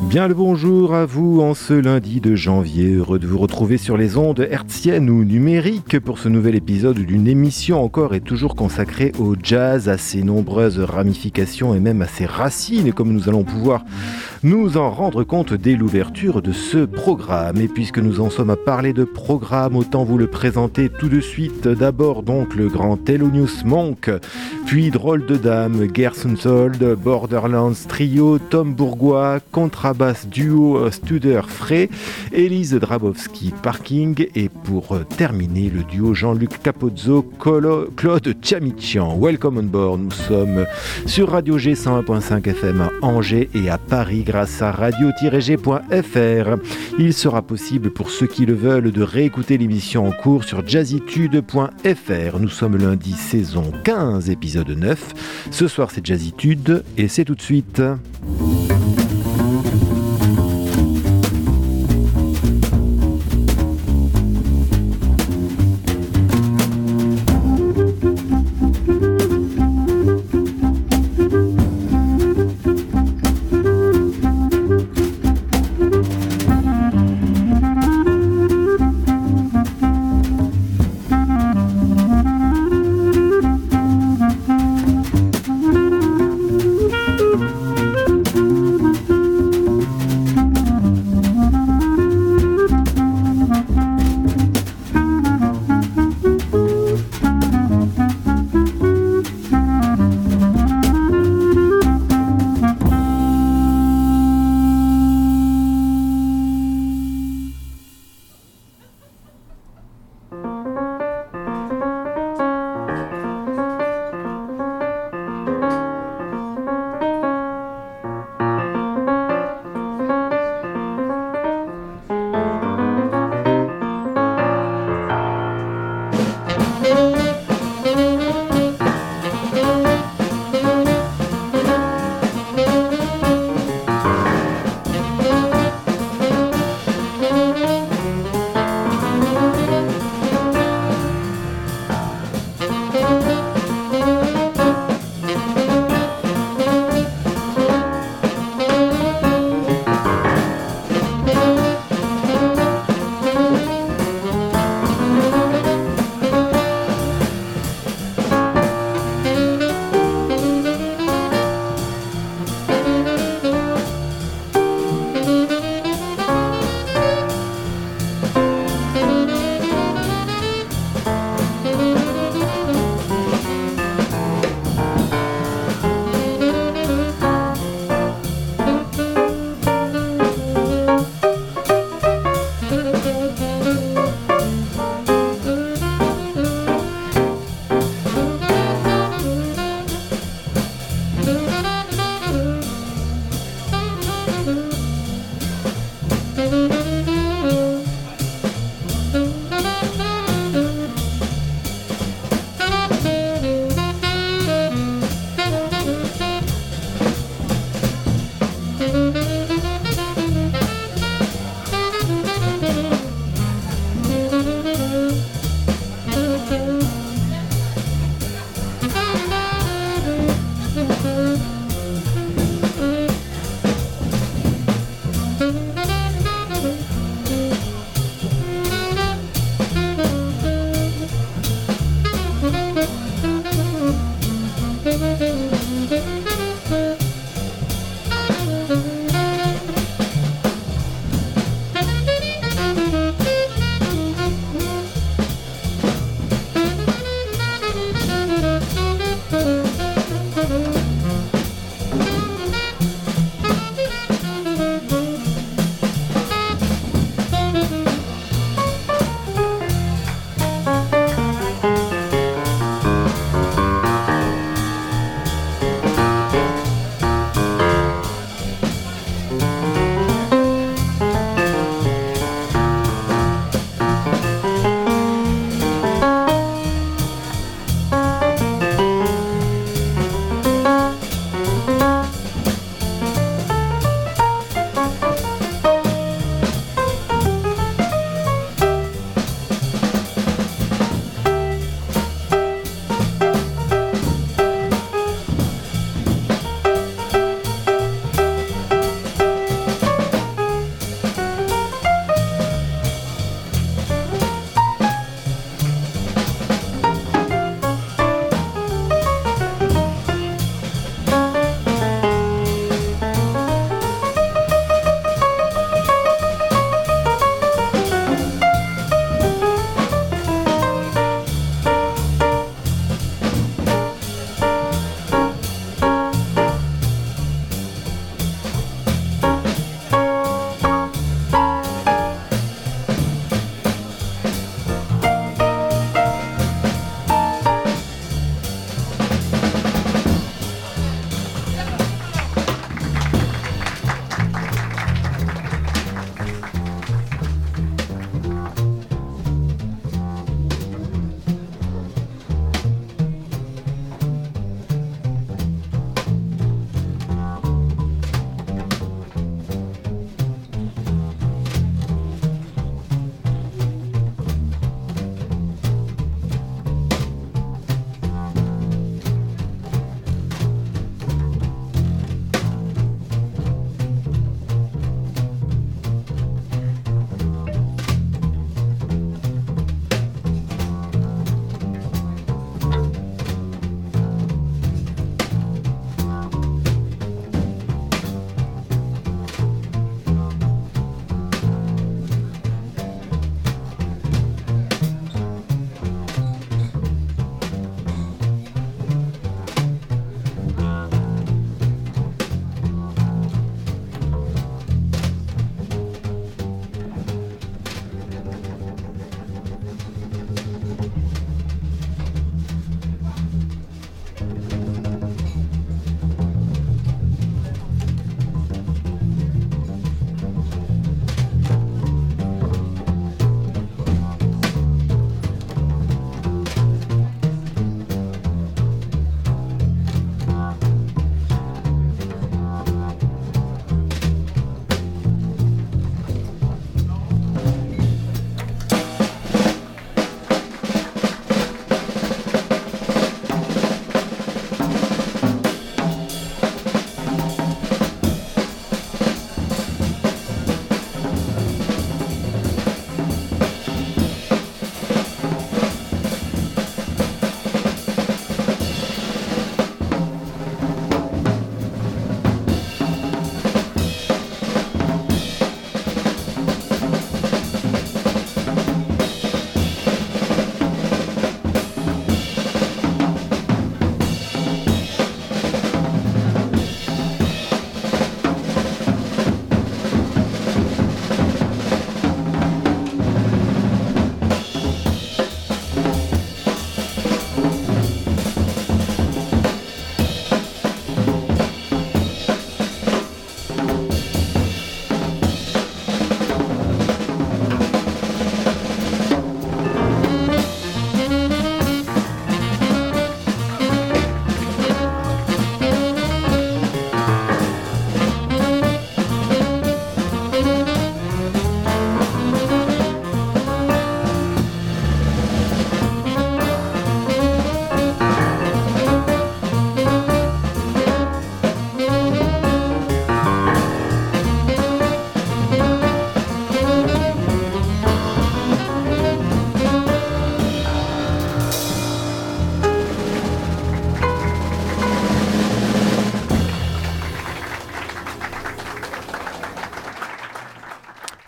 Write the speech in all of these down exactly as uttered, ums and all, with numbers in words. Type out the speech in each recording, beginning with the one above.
Bien le bonjour à vous en ce lundi de janvier, heureux de vous retrouver sur les ondes hertziennes ou numériques pour ce nouvel épisode d'une émission encore et toujours consacrée au jazz, à ses nombreuses ramifications et même à ses racines, comme nous allons pouvoir nous en rendre compte dès l'ouverture de ce programme. Et puisque nous en sommes à parler de programme, autant vous le présenter tout de suite. D'abord donc le grand Thelonious Monk, puis Drôle de Dame, Gershunsold, Borderlands Trio, Tom Bourgois, Contrabass Duo Studer Frey, Élise Drabowski Parking et pour terminer le duo Jean-Luc Capozzo, Colo- Claude Tchamichian. Welcome on board, nous sommes sur Radio G cent un point cinq F M à Angers et à Paris grâce à radio tiret g point f r. Il sera possible pour ceux qui le veulent de réécouter l'émission en cours sur jazzitude point f r. Nous sommes lundi saison quinze, épisode neuf. Ce soir c'est Jazzitude et c'est tout de suite.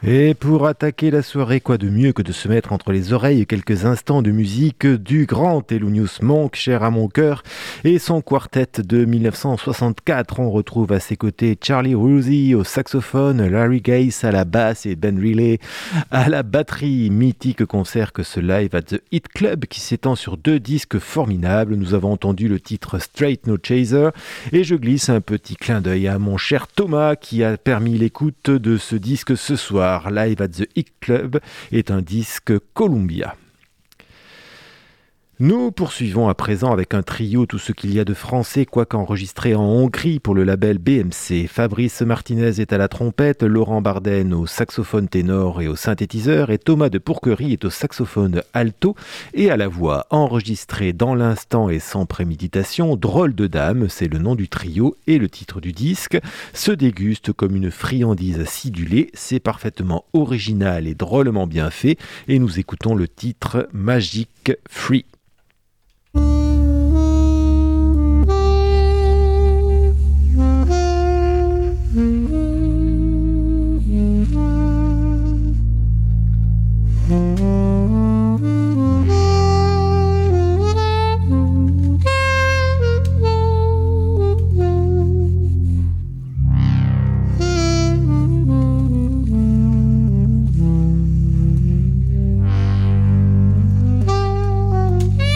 Et pour attaquer la soirée, quoi de mieux que de se mettre entre les oreilles quelques instants de musique du grand Thelonious Monk, cher à mon cœur, et son quartet de dix-neuf cent soixante-quatre. On retrouve à ses côtés Charlie Rousey au saxophone, Larry Gates à la basse et Ben Riley à la batterie. Mythique concert que ce live at the Hit Club qui s'étend sur deux disques formidables. Nous avons entendu le titre Straight No Chaser et je glisse un petit clin d'œil à mon cher Thomas qui a permis l'écoute de ce disque ce soir. Live at the Hit Club est un disque Columbia. Nous poursuivons à présent avec un trio tout ce qu'il y a de français, quoique enregistré en Hongrie pour le label B M C. Fabrice Martinez est à la trompette, Laurent Barden au saxophone ténor et au synthétiseur, et Thomas de Pourquerie est au saxophone alto et à la voix. Enregistré dans l'instant et sans préméditation, Drôle de Dame, c'est le nom du trio et le titre du disque, se déguste comme une friandise acidulée. C'est parfaitement original et drôlement bien fait, et nous écoutons le titre Magic Free. Thank you.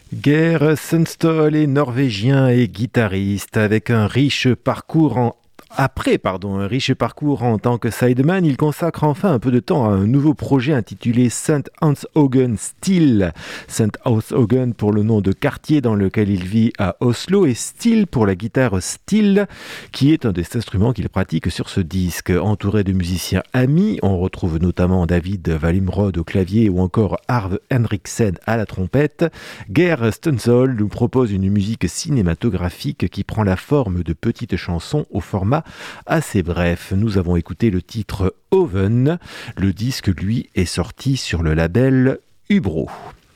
Geir Sunstål est norvégien et guitariste avec un riche parcours en Après pardon, un riche parcours en tant que sideman, il consacre enfin un peu de temps à un nouveau projet intitulé Saint Hanshaugen Still. Saint Hanshaugen pour le nom de quartier dans lequel il vit à Oslo et Still pour la guitare Still, qui est un des instruments qu'il pratique sur ce disque. Entouré de musiciens amis, on retrouve notamment David Valimrod au clavier ou encore Arve Henriksen à la trompette. Geir Sunstål nous propose une musique cinématographique qui prend la forme de petites chansons au format assez bref. Nous avons écouté le titre Oven. Le disque, lui, est sorti sur le label Ubro.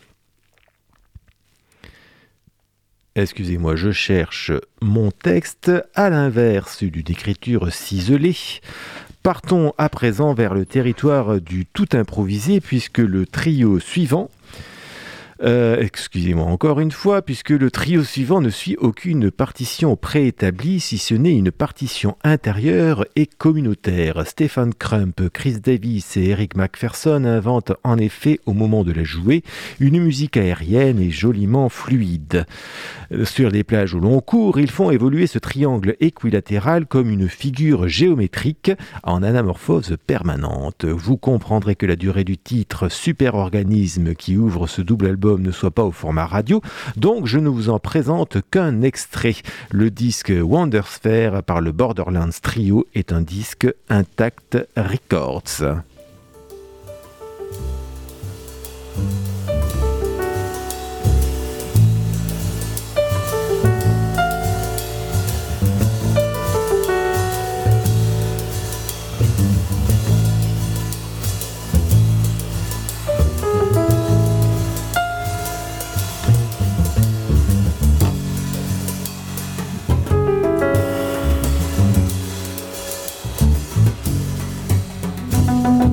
Excusez-moi, je cherche mon texte à l'inverse d'une écriture ciselée. Partons à présent vers le territoire du tout improvisé puisque le trio suivant Euh, excusez-moi encore une fois, puisque le trio suivant ne suit aucune partition préétablie, si ce n'est une partition intérieure et communautaire. Stefan Crump, Chris Davis et Eric McPherson inventent en effet, au moment de la jouer, une musique aérienne et joliment fluide. Sur les plages où l'on court, ils font évoluer ce triangle équilatéral comme une figure géométrique en anamorphose permanente. Vous comprendrez que la durée du titre Superorganisme qui ouvre ce double album ne soit pas au format radio, donc je ne vous en présente qu'un extrait. Le disque Wondersphere par le Borderlands Trio est un disque Intact Records. Thank you.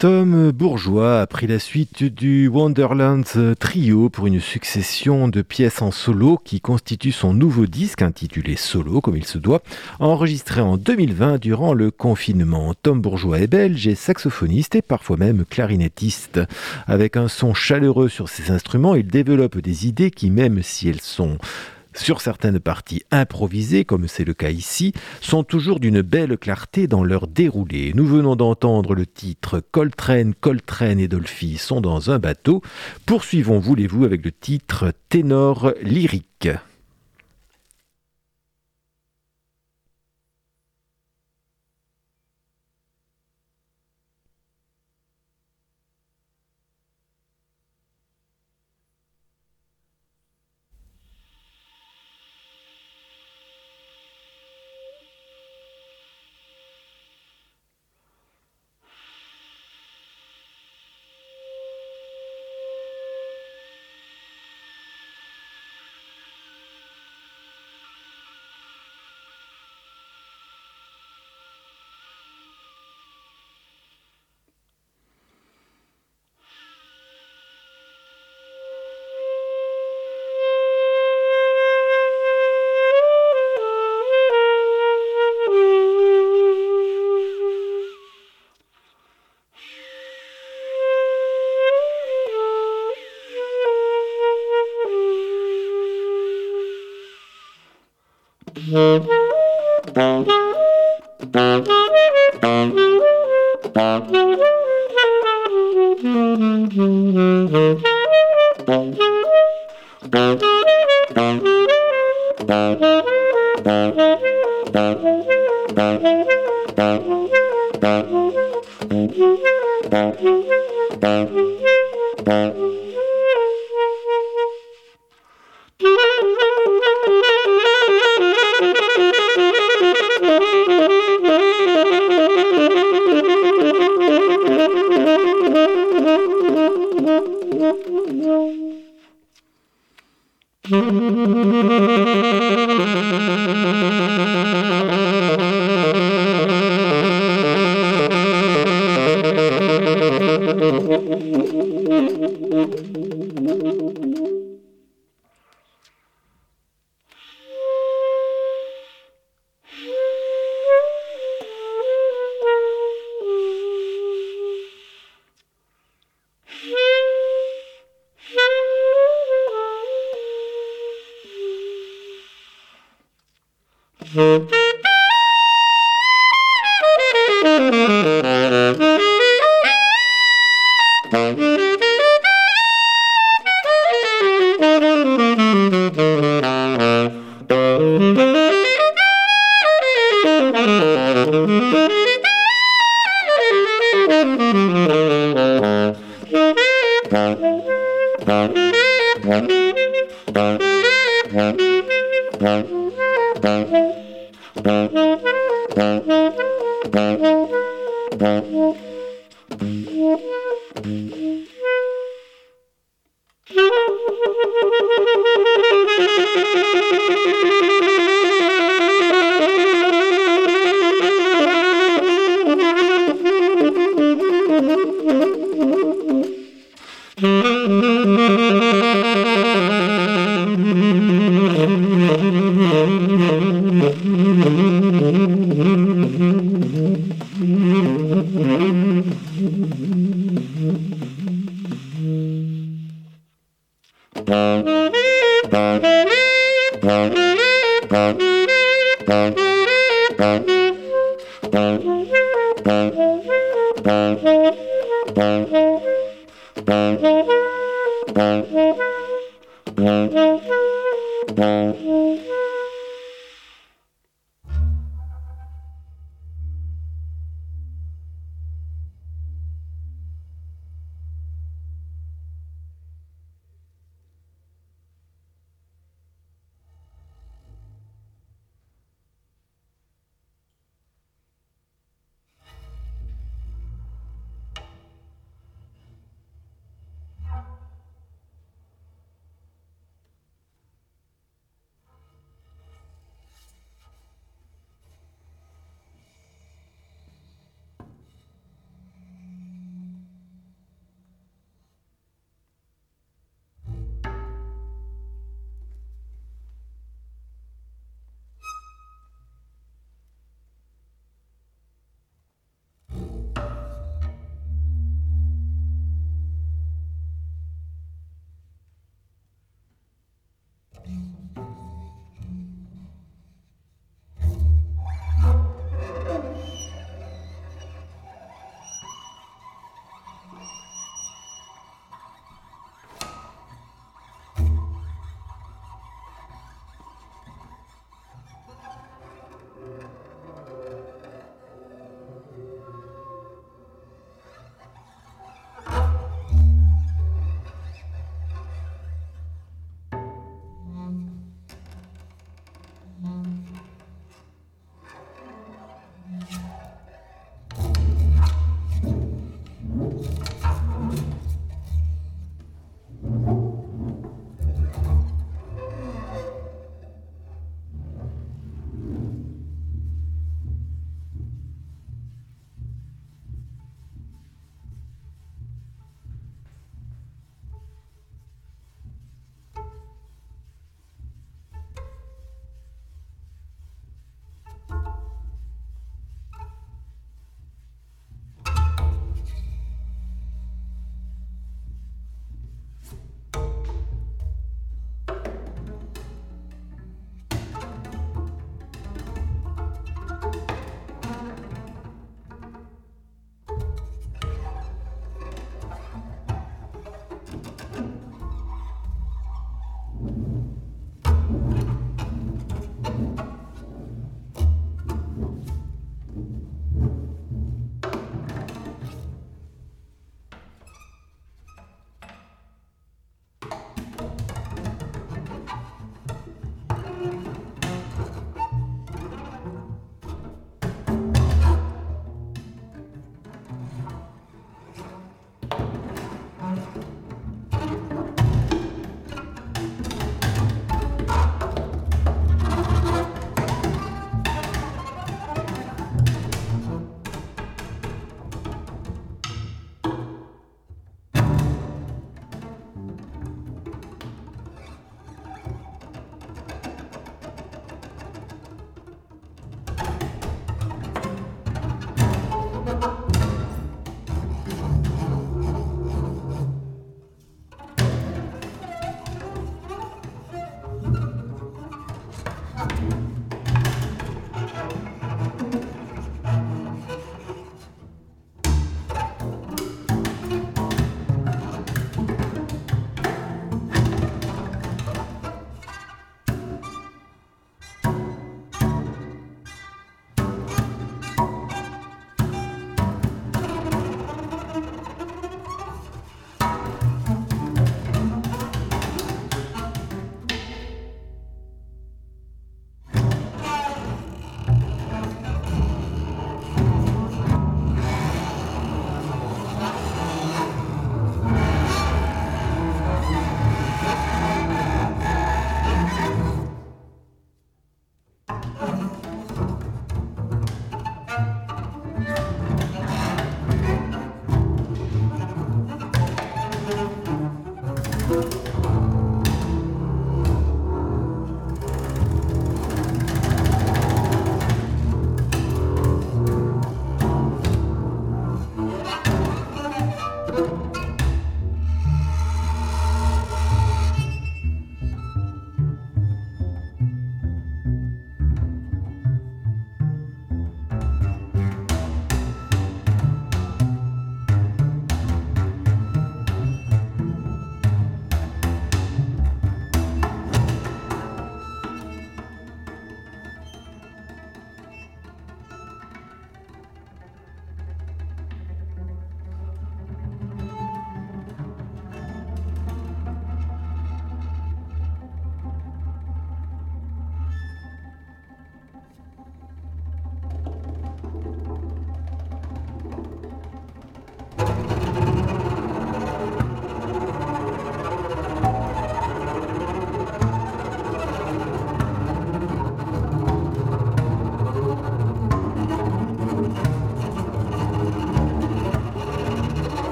Tom Bourgeois a pris la suite du Wonderland Trio pour une succession de pièces en solo qui constitue son nouveau disque intitulé Solo, comme il se doit, enregistré en deux mille vingt durant le confinement. Tom Bourgeois est belge et saxophoniste et parfois même clarinettiste. Avec un son chaleureux sur ses instruments, il développe des idées qui, même si elles sont sur certaines parties improvisées, comme c'est le cas ici, sont toujours d'une belle clarté dans leur déroulé. Nous venons d'entendre le titre Coltrane, Coltrane et Dolphy sont dans un bateau. Poursuivons, voulez-vous, avec le titre Ténor lyrique.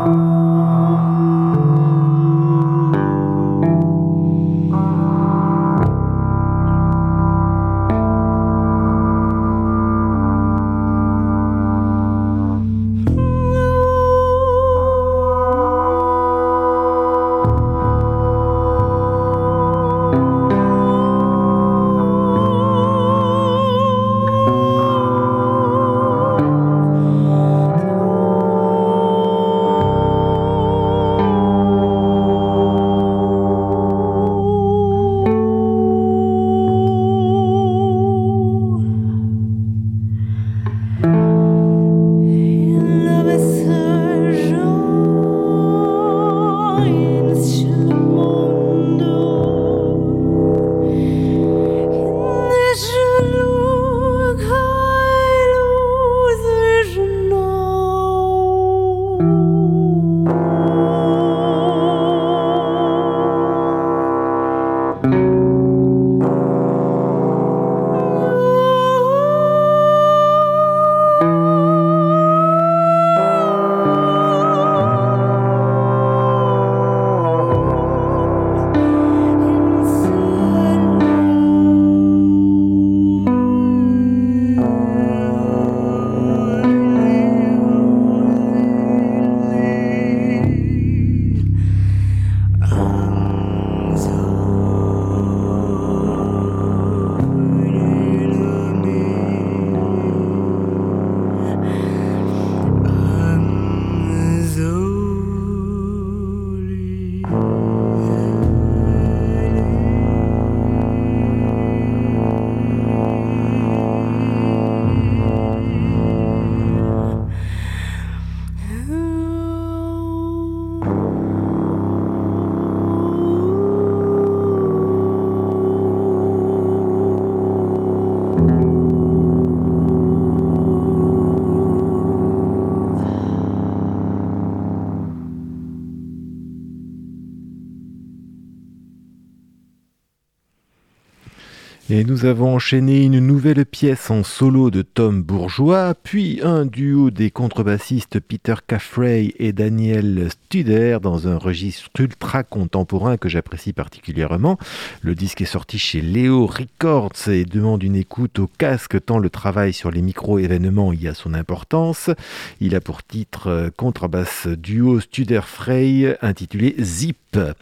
Et nous avons enchaîné une nouvelle pièce en solo de Tom Bourgeois, puis un duo des contrebassistes Peter Caffrey et Daniel Studer dans un registre ultra contemporain que j'apprécie particulièrement. Le disque est sorti chez Leo Records et demande une écoute au casque tant le travail sur les micro-événements y a son importance. Il a pour titre contrebasse duo Studer-Frey intitulé Zip.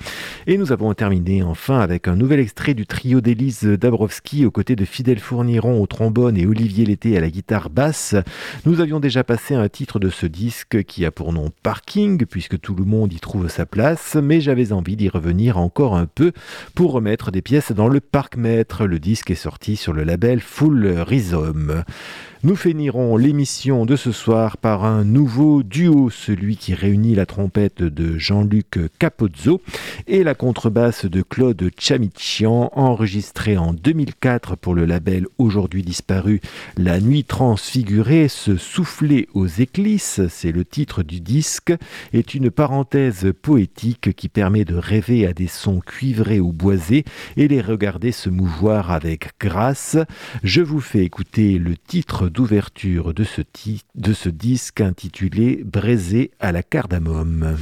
Et nous avons terminé enfin avec un nouvel extrait du trio d'Élise Dabrowski aux côtés de Fidèle Fourniron au trombone et Olivier Lété à la guitare basse. Nous avions déjà passé un titre de ce disque qui a pour nom Parking, puisque tout le monde y trouve sa place, mais j'avais envie d'y revenir encore un peu pour remettre des pièces dans le parc-mètre. Le disque est sorti sur le label Full Rhizome. Nous finirons l'émission de ce soir par un nouveau duo, celui qui réunit la trompette de Jean-Luc Capozzo et la contrebasse de Claude Chamichian, enregistré en deux mille quatre pour le label aujourd'hui disparu La Nuit Transfigurée. Ce souffler aux éclisses, c'est le titre du disque, est une parenthèse poétique qui permet de rêver à des sons cuivrés ou boisés et les regarder se mouvoir avec grâce. Je vous fais écouter le titre d'ouverture de ce, ti- de ce disque intitulé Braisé à la cardamome.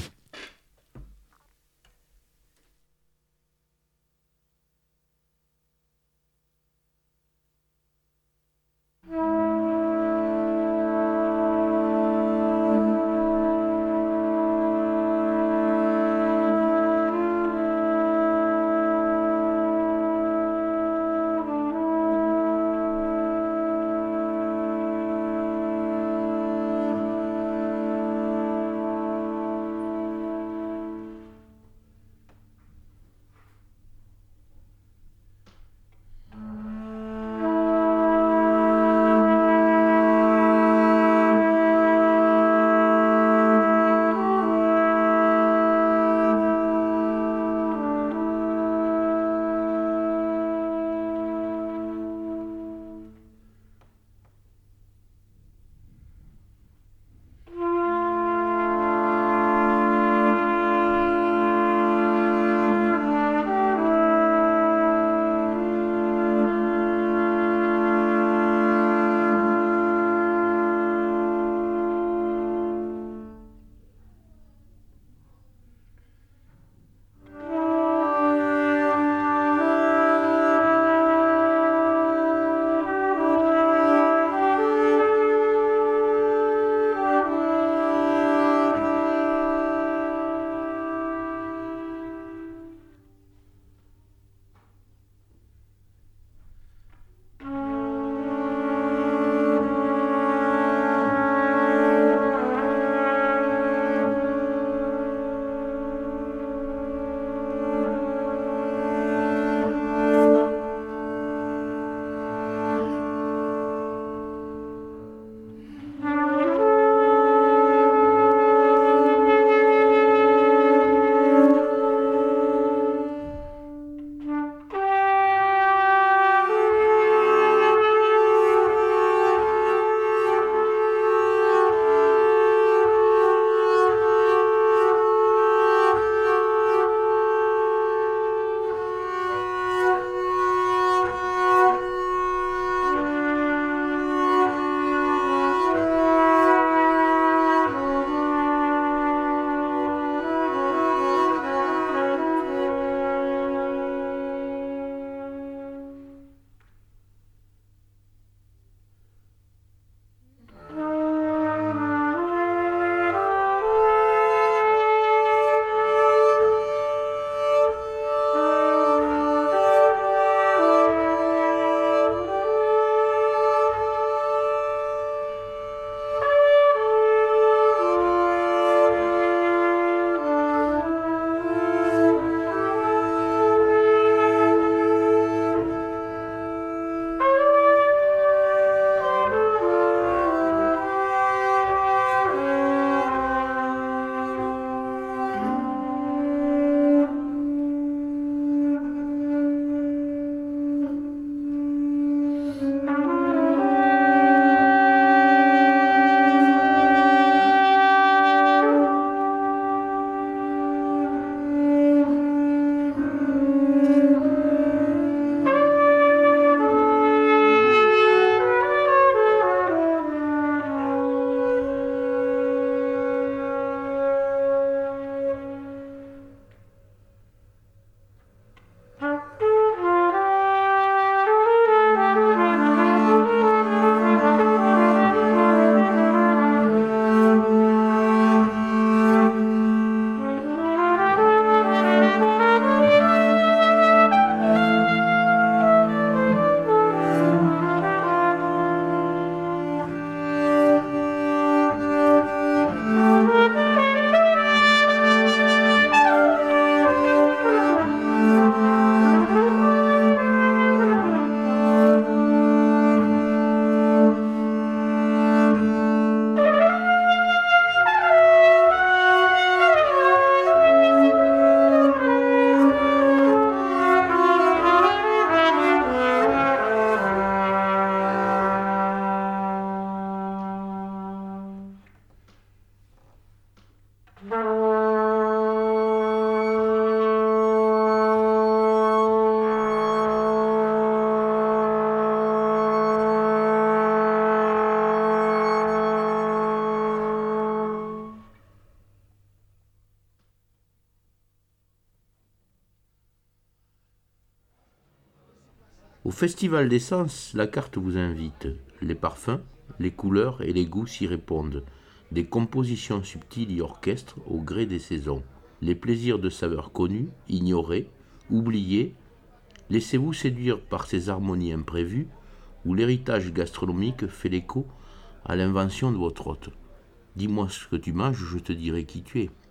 Au Festival d'Essence, la carte vous invite. Les parfums, les couleurs et les goûts s'y répondent. Des compositions subtiles y orchestrent au gré des saisons. Les plaisirs de saveurs connues, ignorés, oubliés. Laissez-vous séduire par ces harmonies imprévues où l'héritage gastronomique fait l'écho à l'invention de votre hôte. Dis-moi ce que tu manges, je te dirai qui tu es.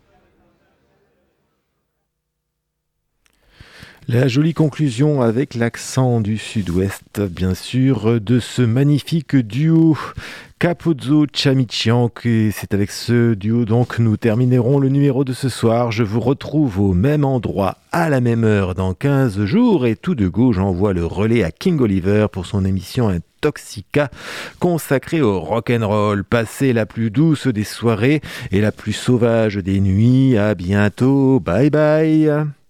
La jolie conclusion avec l'accent du sud-ouest, bien sûr, de ce magnifique duo Capozzo Chamichiank. Et c'est avec ce duo donc nous terminerons le numéro de ce soir. Je vous retrouve au même endroit, à la même heure, dans quinze jours. Et tout de go, j'envoie le relais à King Oliver pour son émission Intoxica, consacrée au rock'n'roll. Passez la plus douce des soirées et la plus sauvage des nuits. À bientôt. Bye bye.